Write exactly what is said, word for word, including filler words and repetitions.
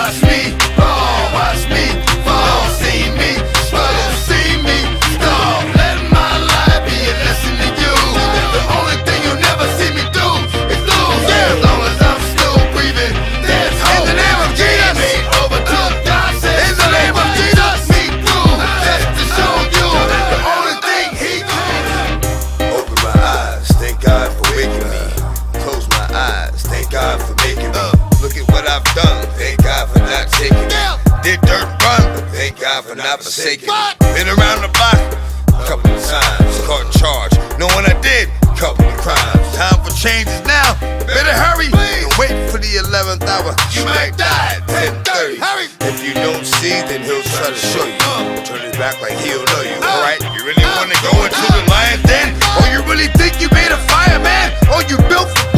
watch me fall, watch me fall. See me struggle, see me stall. Let my life be a lesson to you. The only thing you'll never see me do is lose. As long as I'm still breathing, there's hope. In the name of Jesus, overtook God said. In the name of Jesus, me through. Just to show you the only thing He can. Open my eyes, thank God for waking me. Close my eyes, thank God for making me. Look at what I've done, thank God for not taking me. Did dirt run, but thank God for not forsaking me. Been around the block a couple of times, caught charge, knowing I did couple of crimes. Time for changes now, better hurry. Don't wait for the eleventh hour, you might die at ten thirty. If you don't see, then He'll try to show you. Turn His back like He'll know you. Alright, you really wanna go into the lion's den? Or you really think you made a fireman? Or you built for